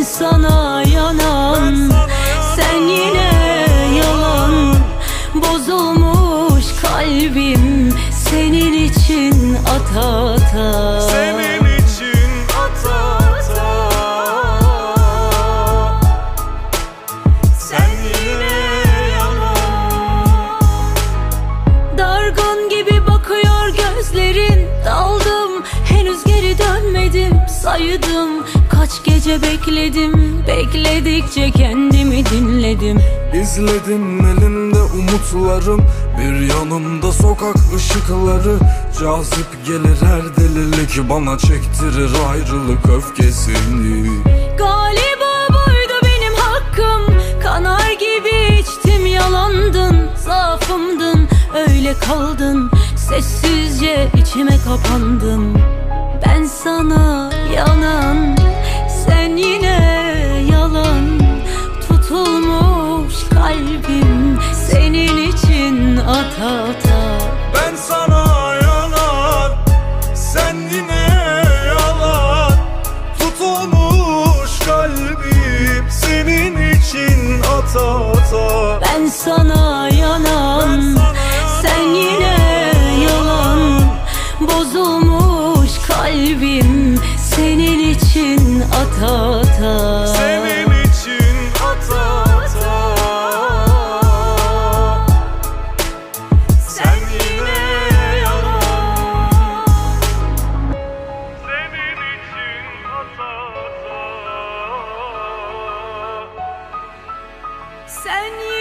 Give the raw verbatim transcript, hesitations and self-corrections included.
sana yanan, sen yine yalan. Bozulmuş kalbim senin için ata ata, senin için ata ata. Sen yine yalan. Dargın gibi bakıyor gözlerin, daldım henüz geri dönmedim. Saydım kaç gece bekledim, bekledikçe kendimi dinledim. İzledin elinde umutlarım, bir yanımda sokak ışıkları. Cazip gelir her delilik, bana çektirir ayrılık öfkesini. Galiba buydu benim hakkım, kanar gibi içtim yalandın. Zaafımdın öyle kaldın, sessizce içime kapandın. Ben sana yanan, sen yine yalan. Tutulmuş kalbim senin için ata ata. Ben sana yalan, sen yine yalan. Tutulmuş kalbim senin için ata ata. Ben sana yanan, sen yine yalan. Bozulmuş kalbim senin için ata ata, senin için ata ata. Sen yine yalan, senin için ata ata. sen